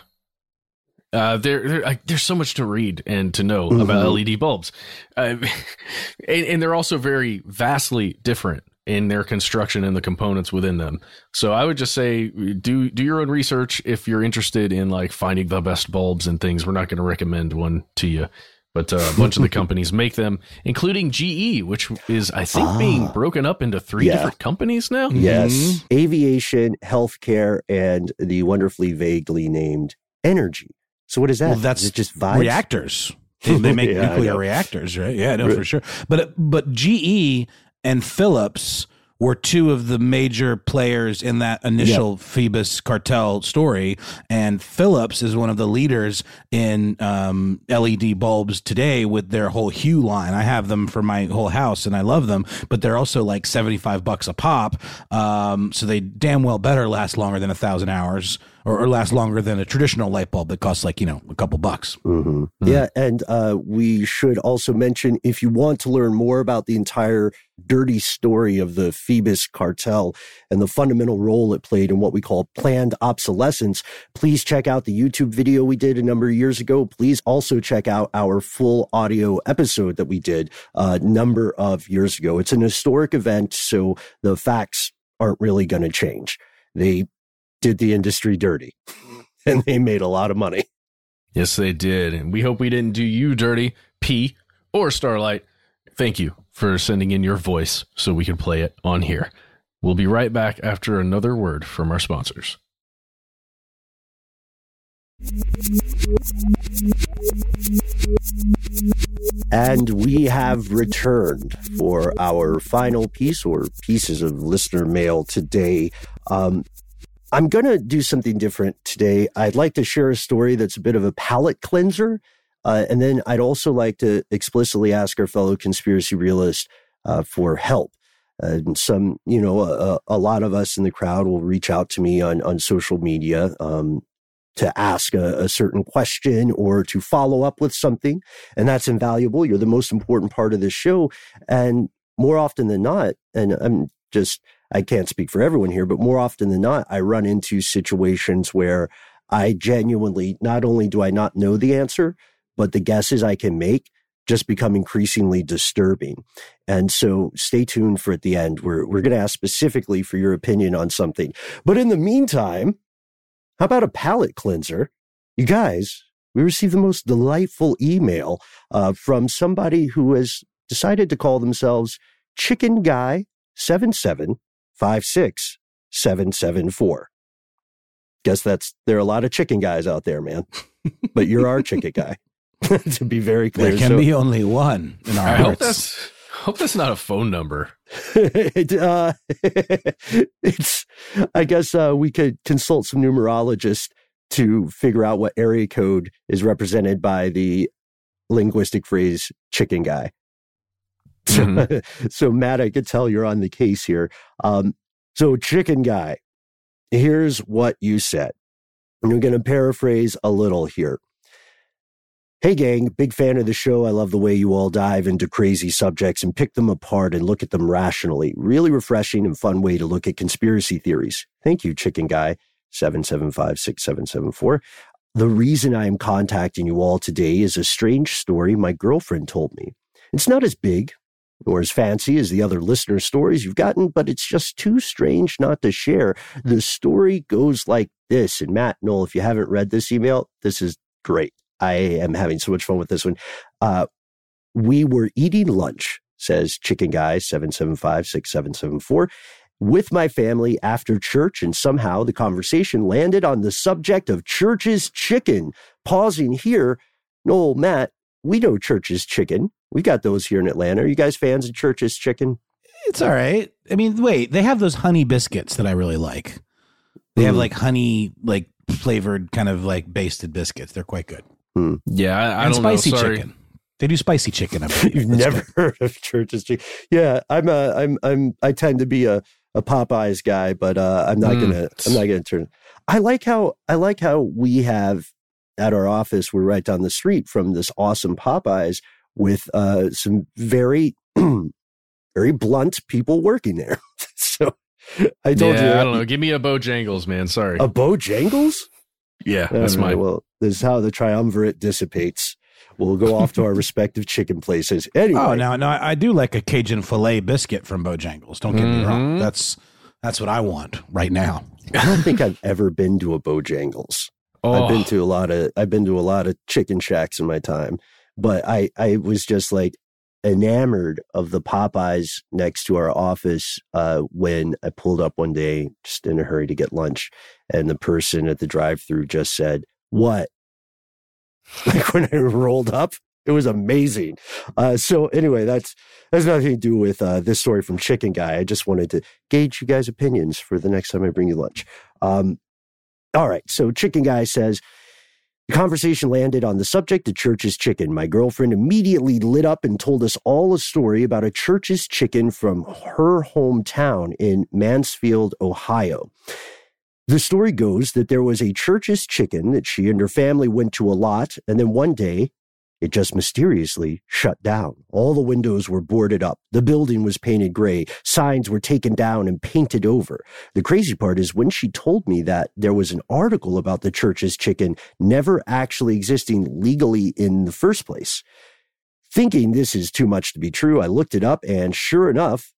Uh, there, there uh, there's so much to read and to know mm-hmm. about L E D bulbs, uh, and, and they're also very vastly different in their construction and the components within them. So I would just say, do do your own research if you're interested in like finding the best bulbs and things. We're not going to recommend one to you, but uh, a bunch of the companies make them, including G E, which is, I think, ah, being broken up into three yeah. different companies now.
Yes. Mm-hmm. Aviation, healthcare, and the wonderfully vaguely named energy. So what is that?
Well, that's
is it just vibes?
Reactors. They, they make yeah, nuclear reactors, right? Yeah, no, for sure. But but G E and Philips were two of the major players in that initial yep. Phoebus cartel story. And Philips is one of the leaders in um, L E D bulbs today with their whole Hue line. I have them for my whole house and I love them, but they're also like seventy-five bucks a pop. Um, so they damn well better last longer than a thousand hours. Or, or last longer than a traditional light bulb that costs like, you know, a couple bucks.
Mm-hmm. Mm-hmm. Yeah. And uh, we should also mention, if you want to learn more about the entire dirty story of the Phoebus cartel and the fundamental role it played in what we call planned obsolescence, please check out the YouTube video we did a number of years ago. Please also check out our full audio episode that we did a number of years ago. It's an historic event, so the facts aren't really going to change. They did the industry dirty, and they made a lot of money.
Yes, they did. And we hope we didn't do you dirty, P or Starlight. Thank you for sending in your voice so we can play it on here. We'll be right back after another word from our sponsors.
And we have returned for our final piece or pieces of listener mail today. Um, I'm going to do something different today. I'd like to share a story that's a bit of a palate cleanser. Uh, and then I'd also like to explicitly ask our fellow conspiracy realists uh, for help. Uh, and some, you know, a, a lot of us in the crowd will reach out to me on, on social media um, to ask a, a certain question or to follow up with something. And that's invaluable. You're the most important part of this show. And more often than not, and I'm just... I can't speak for everyone here, but more often than not, I run into situations where I genuinely, not only do I not know the answer, but the guesses I can make just become increasingly disturbing. And so stay tuned for at the end. We're, we're going to ask specifically for your opinion on something. But in the meantime, how about a palate cleanser? You guys, we received the most delightful email uh, from somebody who has decided to call themselves Chicken Guy seven seven five six seven seven four. Guess that's, there are a lot of chicken guys out there, man. But you're our chicken guy, to be very clear.
There can so, be only one in our
I
hearts.
hope that's, hope that's not a phone number.
it, uh, it's, I guess uh, we could consult some numerologists to figure out what area code is represented by the linguistic phrase chicken guy. Mm-hmm. So, Matt, I could tell you're on the case here. Um, so, Chicken Guy, here's what you said. And I'm going to paraphrase a little here. Hey, gang, big fan of the show. I love the way you all dive into crazy subjects and pick them apart and look at them rationally. Really refreshing and fun way to look at conspiracy theories. Thank you, Chicken Guy, seven seven five, six seven seven four. The reason I am contacting you all today is a strange story my girlfriend told me. It's not as big or as fancy as the other listener stories you've gotten, but it's just too strange not to share. The story goes like this. And Matt, Noel, if you haven't read this email, this is great. I am having so much fun with this one. Uh, we were eating lunch, says Chicken Guy, seven seven five, six seven seven four, with my family after church, and somehow the conversation landed on the subject of Church's Chicken. Pausing here, Noel, Matt, we know Church's Chicken. We got those here in Atlanta. Are you guys fans of Church's Chicken?
It's all right. I mean, wait, they have those honey biscuits that I really like. They mm. have like honey, like flavored kind of like basted biscuits. They're quite good.
Hmm. Yeah, I, I
and
don't
spicy
know. Sorry.
Chicken. They do spicy chicken.
You've never good. heard of Church's Chicken? Yeah, I'm. A, I'm. I'm. I tend to be a, a Popeyes guy, but uh, I'm not mm. gonna. I'm not gonna turn. I like how. I like how we have at our office. We're right down the street from this awesome Popeyes with uh, some very, very blunt people working there. So I told
yeah,
you.
I don't know. Give me a Bojangles, man. Sorry.
A Bojangles?
Yeah, that's
right,
mine.
Well, this is how the triumvirate dissipates. We'll go off to our respective chicken places. Anyway.
Oh, now, now I do like a Cajun filet biscuit from Bojangles. Don't get mm-hmm. me wrong. That's that's what I want right now.
I don't think I've ever been to a Bojangles. Oh. I've been to a lot of I've been to a lot of chicken shacks in my time, but I I was just like enamored of the Popeyes next to our office uh, when I pulled up one day just in a hurry to get lunch, and the person at the drive-thru just said, "What?" Like when I rolled up, it was amazing. Uh, so anyway, that's that's nothing to do with uh, this story from Chicken Guy. I just wanted to gauge you guys' opinions for the next time I bring you lunch. Um, all right, so Chicken Guy says, the conversation landed on the subject of Church's Chicken. My girlfriend immediately lit up and told us all a story about a Church's Chicken from her hometown in Mansfield, Ohio. The story goes that there was a Church's Chicken that she and her family went to a lot, and then one day, it just mysteriously shut down. All the windows were boarded up. The building was painted gray. Signs were taken down and painted over. The crazy part is when she told me that there was an article about the Church's Chicken never actually existing legally in the first place. Thinking this is too much to be true, I looked it up, and sure enough,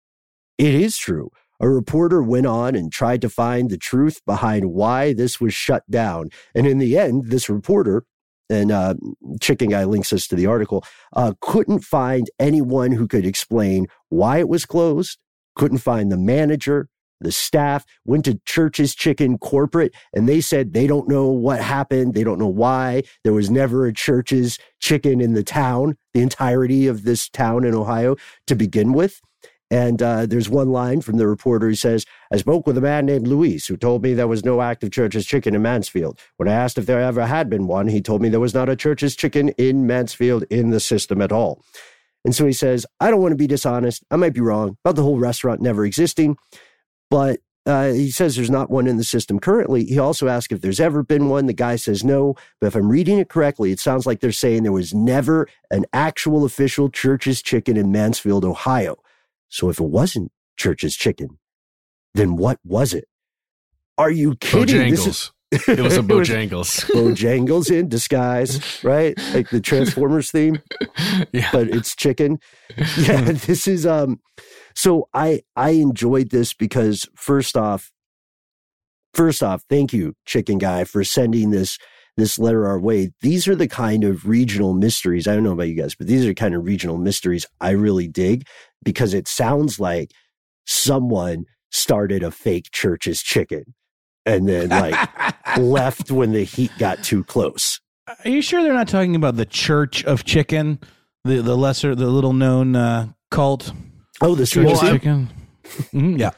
it is true. A reporter went on and tried to find the truth behind why this was shut down. And in the end, this reporter, and uh, Chicken Guy links us to the article, uh, couldn't find anyone who could explain why it was closed, couldn't find the manager, the staff, went to Church's Chicken corporate, and they said they don't know what happened. They don't know why. There was never a Church's Chicken in the town, the entirety of this town in Ohio to begin with. And uh, there's one line from the reporter who says, I spoke with a man named Luis who told me there was no active Church's Chicken in Mansfield. When I asked if there ever had been one, he told me there was not a Church's Chicken in Mansfield in the system at all. And so he says, I don't want to be dishonest. I might be wrong about the whole restaurant never existing. But uh, he says there's not one in the system currently. He also asked if there's ever been one. The guy says no. But if I'm reading it correctly, it sounds like they're saying there was never an actual official Church's Chicken in Mansfield, Ohio. So if it wasn't Church's Chicken, then what was it? Are you kidding?
Bojangles. Is, it was a Bojangles.
Bojangles in disguise, right? Like the Transformers theme.
Yeah.
But it's chicken. Yeah, this is um so I I enjoyed this because first off, first off, thank you, Chicken Guy, for sending this this letter our way. These are the kind of regional mysteries. I don't know about you guys, but these are the kind of regional mysteries I really dig because it sounds like someone started a fake Church's Chicken and then like left when the heat got too close.
Are you sure they're not talking about the Church of Chicken, the the lesser, the little known uh, cult?
Oh, the
Church of Chicken. Mm-hmm, yeah.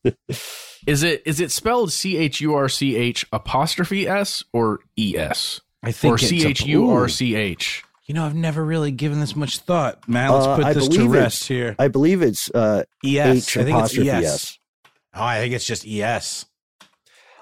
Is it is it spelled C H U R C H apostrophe S or E S?
I think
or C H U R C H.
You know, I've never really given this much thought. Man, let's put uh, this to rest here.
I believe it's uh,
E S.
H
I think it's
apostrophe
E S.
S.
Oh, I think it's just E S.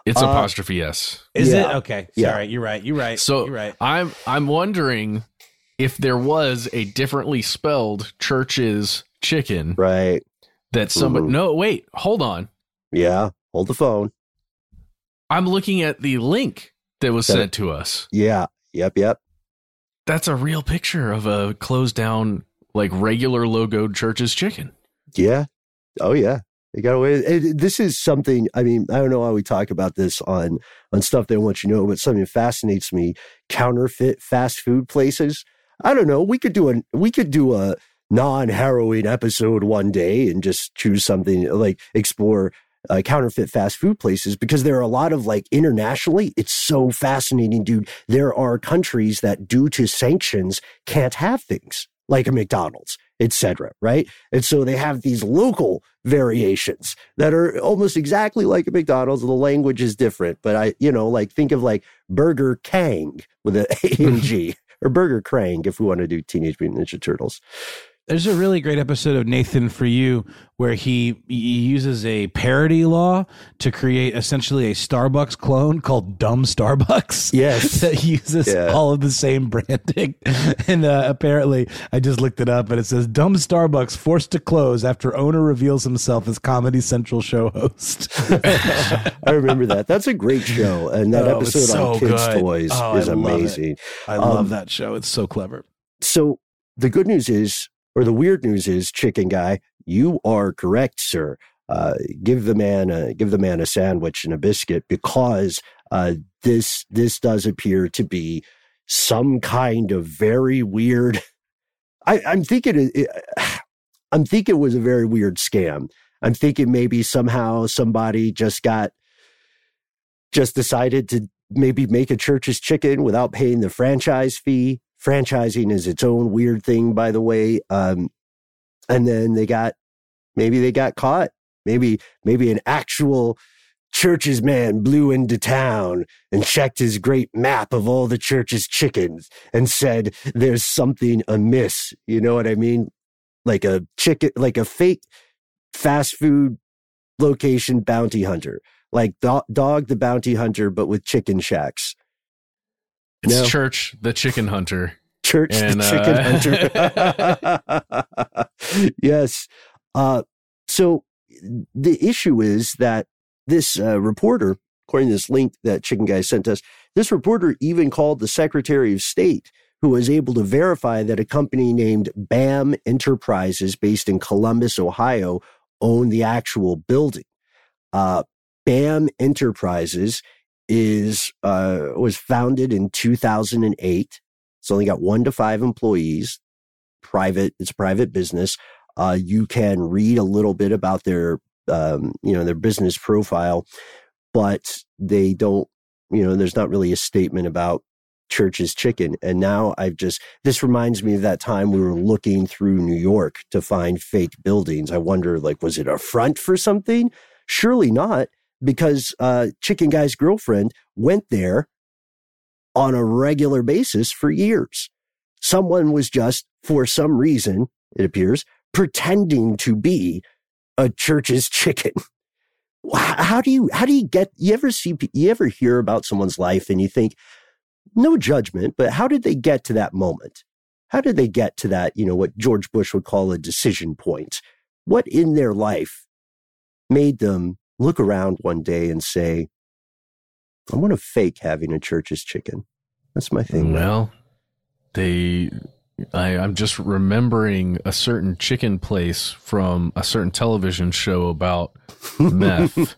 It's
Uh,
apostrophe S.
Is
Yeah.
it? Okay.
Yeah.
Sorry. You're right. You're right.
So
you're right.
I'm I'm wondering if there was a differently spelled Church's Chicken
Right.
that somebody.
Mhm.
No, wait, hold on.
Yeah. Hold the phone.
I'm looking at the link that was
That-
sent to us.
Yeah. Yep. Yep.
That's a real picture of a closed down, like regular logoed Church's Chicken.
Yeah. Oh yeah. They got away. It, this is something. I mean, I don't know why we talk about this on on stuff they want you to know, but something that fascinates me: counterfeit fast food places. I don't know. We could do a we could do a non-harrowing episode one day and just choose something like explore uh, counterfeit fast food places, because there are a lot of, like, internationally. It's so fascinating, dude. There are countries that, due to sanctions, can't have things like a McDonald's, et cetera, right? And so they have these local variations that are almost exactly like a McDonald's. The language is different, but I, you know, like, think of like Burger Kang with an A and G, or Burger Krang if we want to do Teenage Mutant Ninja Turtles.
There's a really great episode of Nathan For You where he, he uses a parody law to create essentially a Starbucks clone called Dumb Starbucks.
Yes.
That uses
Yeah.
all of the same branding. And uh, apparently, I just looked it up and it says Dumb Starbucks forced to close after owner reveals himself as Comedy Central show host.
I remember that. That's a great show. And that
Oh, it's
episode on
so
Kids
good.
Toys
Oh,
is
I love it.
amazing.
I
Um,
love that show. It's so clever.
So the good news is, or the weird news is, Chicken Guy, you are correct, sir. Uh, give the man a give the man a sandwich and a biscuit, because uh, this this does appear to be some kind of very weird. I, I'm thinking it, I'm thinking it was a very weird scam. I'm thinking maybe somehow somebody just got just decided to maybe make a Church's Chicken without paying the franchise fee. Franchising is its own weird thing, by the way. Um, and then they got, maybe they got caught. Maybe, maybe an actual Church's man blew into town and checked his great map of all the Church's chickens and said, there's something amiss. You know what I mean? Like a chicken, like a fake fast food location bounty hunter, like Do- Dog the Bounty Hunter, but with chicken shacks.
It's
No.
Church the Chicken Hunter.
Church
And,
the Chicken Hunter. Yes. Uh, so the issue is that this uh, reporter, according to this link that Chicken Guy sent us, this reporter even called the Secretary of State, who was able to verify that a company named BAM Enterprises, based in Columbus, Ohio, owned the actual building. Uh, BAM Enterprises is uh, was founded in two thousand eight. It's only got one to five employees. Private, it's a private business. Uh, you can read a little bit about their, um, you know, their business profile, but they don't, you know, there's not really a statement about Church's Chicken. And now I've just, this reminds me of that time we were looking through New York to find fake buildings. I wonder, like, was it a front for something? Surely not, because uh, Chicken Guy's girlfriend went there on a regular basis for years. Someone was just, for some reason, it appears, pretending to be a Church's Chicken. How do you, how do you get, you ever see, you ever hear about someone's life and you think, no judgment, but how did they get to that moment? How did they get to that, you know, what George Bush would call a decision point? What in their life made them look around one day and say, I want to fake having a Church's Chicken. That's my thing.
Well, they, I, I'm just remembering a certain chicken place from a certain television show about meth.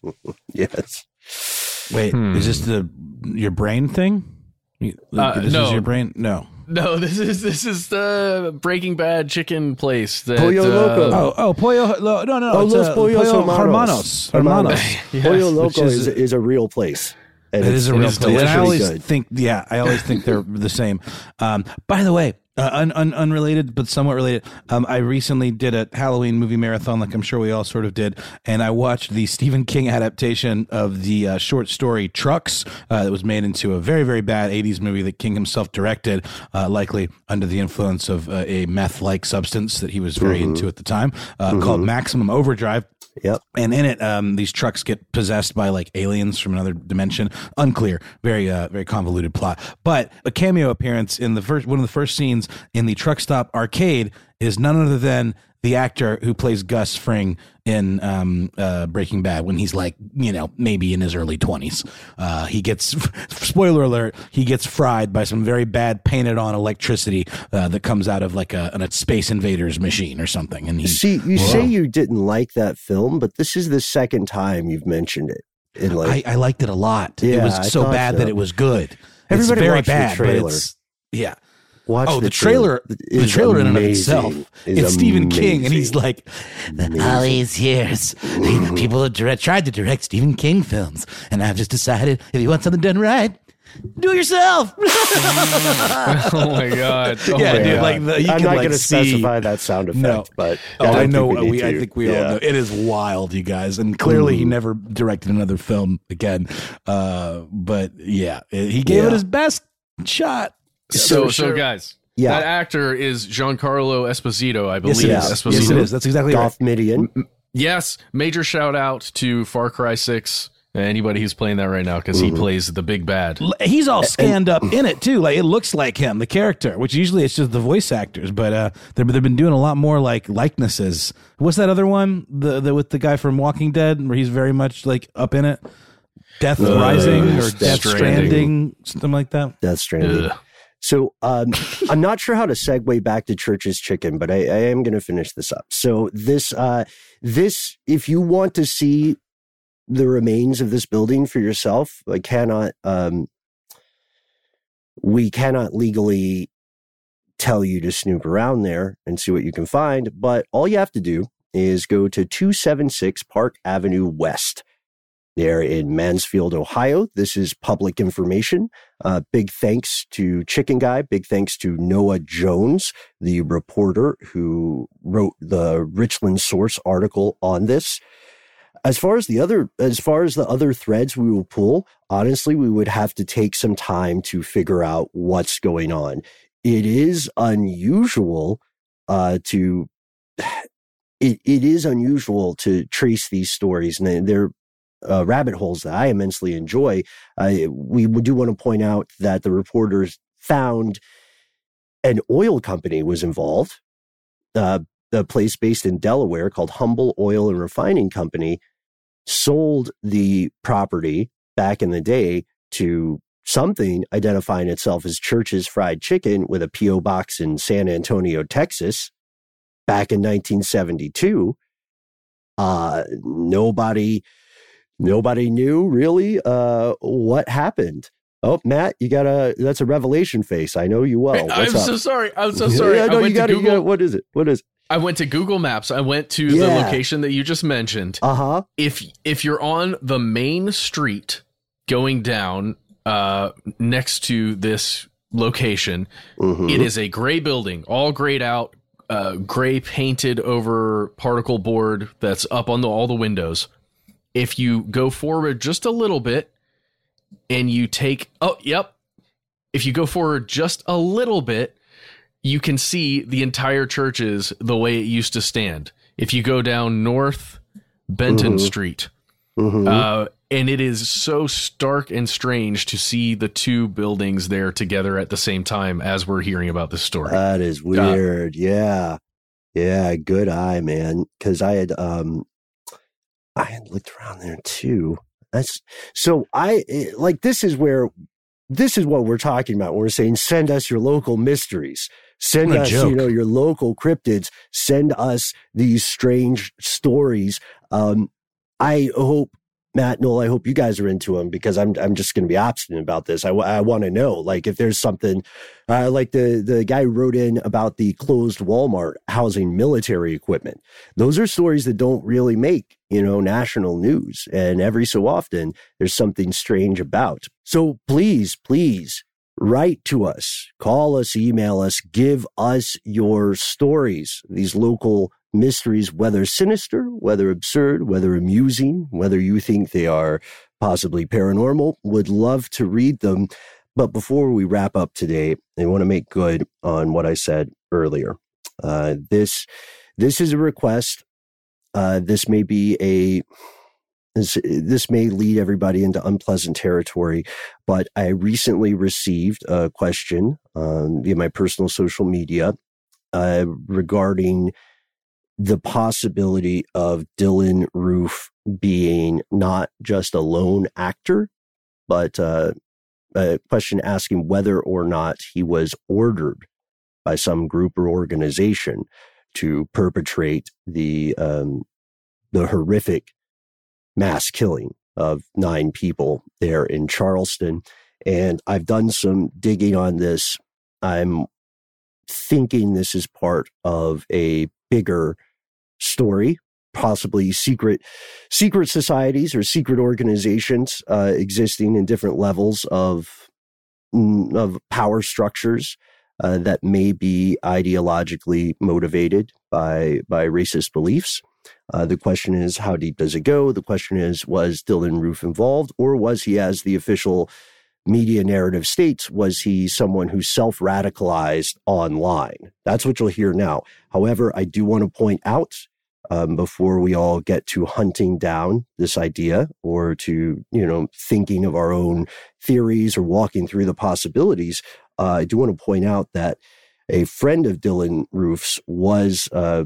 Yes.
Wait,
Hmm.
is this the your brain thing?
Uh,
this
no.
is your brain? No.
No, this is this is the Breaking Bad chicken place. That,
Pollo
uh,
Loco.
Oh, oh, pollo. No, no, no.
Oh,
it's,
Los
uh,
Pollos
pollo
Hermanos.
Hermanos. Hermanos.
Yes,
Pollo
which
Loco
is-
is, is a real place. And
It
it's-
is a
and
real
it's
place. And I
delicious.
always
Good.
think, yeah, I always think they're the same. Um, by the way, Uh, un, un, unrelated, but somewhat related. Um, I recently did a Halloween movie marathon, like I'm sure we all sort of did, and I watched the Stephen King adaptation of the uh, short story Trucks uh, that was made into a very, very bad eighties movie that King himself directed, uh, likely under the influence of uh, a meth-like substance that he was very mm-hmm. into at the time, uh, mm-hmm. called Maximum Overdrive.
Yep.
And in it, um, these trucks get possessed by like aliens from another dimension. Unclear. Very, uh, very convoluted plot. But a cameo appearance in the first, one of the first scenes in the Truck Stop Arcade is none other than the actor who plays Gus Fring in um, uh, Breaking Bad when he's like, you know, maybe in his early twenties. Uh, he gets, spoiler alert, he gets fried by some very bad painted on electricity uh, that comes out of like a, a Space Invaders machine or something. And he,
See, you
whoa.
say you didn't like that film, but this is the second time you've mentioned it. In like,
I, I liked it a lot.
Yeah,
it was
I
so bad so. that it was good.
Everybody
it's very
watched
bad,
the trailer.
But it's, yeah.
Watch
oh,
the,
the trailer,
trailer
the trailer in and of
amazing.
itself.
Is
it's Stephen
amazing.
King, and he's like, all these years, people have direct, tried to direct Stephen King films, and I've just decided if you want something done right, do it yourself.
Oh my god! Oh
yeah,
my
dude.
god.
Like the, you
I'm
can
not
like
going to
see,
specify that sound effect,
no.
but
oh,
I,
I know.
Think we,
we, I think we
yeah.
all know it is wild, you guys, and clearly mm. he never directed another film again. Uh, but yeah, he gave
yeah.
it his best shot.
So,
sure.
so guys.
Yeah.
That actor is Giancarlo Esposito, I believe.
Yes, it is.
Esposito.
Yes, it is. That's exactly
Dolph
right.
Midian.
Yes. Major shout out to Far Cry six. Anybody who's playing that right now, because
mm-hmm.
he plays the big bad.
He's all scanned up in it too. Like it looks like him, the character. Which usually it's just the voice actors, but uh, they've they've been doing a lot more like likenesses. What's that other one? The the with the guy from Walking Dead, where he's very much like up in it. Death uh, Rising or Death, Death Stranding. Stranding, something like that.
Death Stranding. Ugh. So um, I'm not sure how to segue back to Church's Chicken, but I, I am going to finish this up. So this, uh, this, if you want to see the remains of this building for yourself, I cannot, um, we cannot legally tell you to snoop around there and see what you can find, but all you have to do is go to two seventy-six Park Avenue West. There in Mansfield, Ohio. This is public information. Uh, big thanks to Chicken Guy. Big thanks to Noah Jones, the reporter who wrote the Richland Source article on this. As far as the other, as far as the other threads we will pull, honestly, we would have to take some time to figure out what's going on. It is unusual uh, to. It, it is unusual to trace these stories, and they're Uh, rabbit holes that I immensely enjoy. Uh, we do want to point out that the reporters found an oil company was involved, uh, a place based in Delaware called Humble Oil and Refining Company, sold the property back in the day to something identifying itself as Church's Fried Chicken with a P O box in San Antonio, Texas, back in nineteen seventy-two. Uh, nobody... Nobody knew really uh, what happened. Oh, Matt, you got a, that's a revelation face. I know you well.
Hey,
What's
I'm
up?
so sorry. I'm so sorry.
Yeah, no,
I went
you got
to
it.
Google.
What is it? What is it?
I went to Google Maps. I went to
yeah.
the location that you just mentioned.
Uh-huh.
If, if you're on the main street going down uh, next to this location, mm-hmm. it is a gray building, all grayed out, uh, gray painted over particle board that's up on the, all the windows. If you go forward just a little bit and you take, oh, yep. If you go forward just a little bit, you can see the entire churches the way it used to stand. If you go down North Benton mm-hmm. Street, mm-hmm. Uh, and it is so stark and strange to see the two buildings there together at the same time as we're hearing about this story.
That is weird. Uh, yeah. Yeah. Good eye, man. Cause I had, um, I had looked around there too. That's so I like, this is where, this is what we're talking about. We're saying, send us your local mysteries, send us, joke. you know, your local cryptids, send us these strange stories. Um, I hope, Matt, Noel, I hope you guys are into them because I'm I'm just going to be obstinate about this. I, I want to know, like, if there's something, uh, like the, the guy who wrote in about the closed Walmart housing military equipment. Those are stories that don't really make, you know, national news. And every so often, there's something strange about. So please, please Write to us, call us, email us, give us your stories. These local mysteries, whether sinister, whether absurd, whether amusing, whether you think they are possibly paranormal, would love to read them. But before we wrap up today, I want to make good on what I said earlier. Uh, this, this is a request. Uh, this may be a, this, this may lead everybody into unpleasant territory, but I recently received a question um, via my personal social media uh, regarding the possibility of Dylann Roof being not just a lone actor, but uh, a question asking whether or not he was ordered by some group or organization to perpetrate the um, the horrific mass killing of nine people there in Charleston. And I've done some digging on this. I'm thinking this is part of a bigger story, possibly secret secret societies or secret organizations uh, existing in different levels of of power structures uh, that may be ideologically motivated by by racist beliefs. Uh, the question is, how deep does it go? The question is, was Dylann Roof involved, or was he, as the official media narrative states, was he someone who self-radicalized online? That's what you'll hear now. However, I do want to point out, um, before we all get to hunting down this idea or to, you know, thinking of our own theories or walking through the possibilities, uh, I do want to point out that a friend of Dylann Roof's was uh,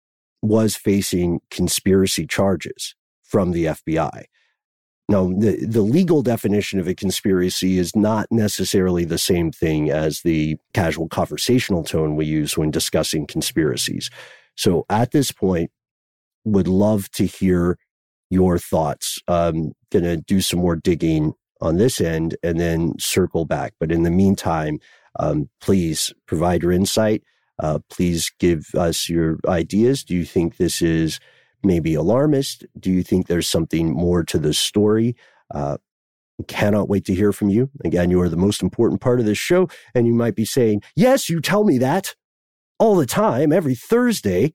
was facing conspiracy charges from the F B I. Now, the, the legal definition of a conspiracy is not necessarily the same thing as the casual conversational tone we use when discussing conspiracies. So at this point, would love to hear your thoughts. Um, going to do some more digging on this end and then circle back. But in the meantime, um, please provide your insight. Uh, please give us your ideas. Do you think this is maybe alarmist? Do you think there's something more to the story? Uh, cannot wait to hear from you. Again, you are the most important part of this show, and you might be saying, yes, you tell me that all the time, every Thursday,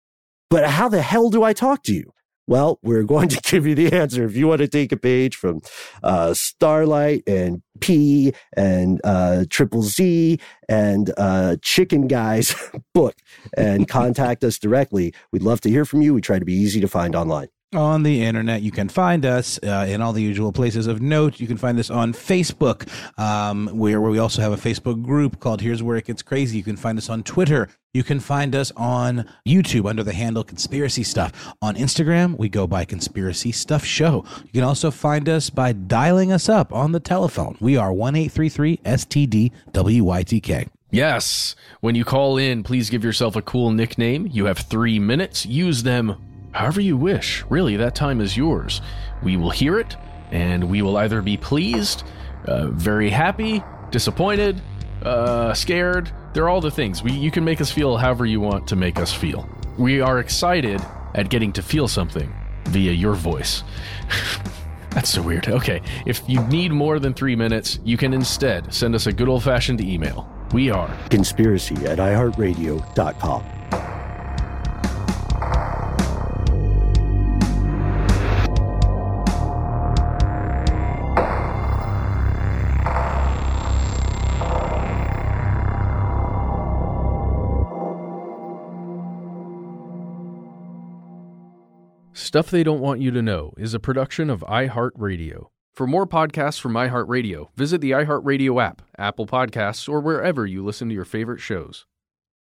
but how the hell do I talk to you? Well, we're going to give you the answer. If you want to take a page from uh, Starlight and P and uh, Triple Z and uh, Chicken Guy's book and contact us directly, we'd love to hear from you. We try to be easy to find online.
On the internet, you can find us uh, in all the usual places of note. You can find us on Facebook, um, where, where we also have a Facebook group called Here's Where It Gets Crazy. You can find us on Twitter. You can find us on YouTube under the handle Conspiracy Stuff. On Instagram, we go by Conspiracy Stuff Show. You can also find us by dialing us up on the telephone. We are one eight three three S T D W Y T K.
Yes. When you call in, please give yourself a cool nickname. You have three minutes. Use them however you wish. Really, that time is yours. We will hear it, and we will either be pleased, uh, very happy, disappointed, uh, scared. They're all the things. We, you can make us feel however you want to make us feel. We are excited at getting to feel something via your voice. That's so weird. Okay, if you need more than three minutes, you can instead send us a good old-fashioned email. We are
conspiracy at i heart radio dot com.
Stuff They Don't Want You to Know is a production of iHeartRadio. For more podcasts from iHeartRadio, visit the iHeartRadio app, Apple Podcasts, or wherever you listen to your favorite shows.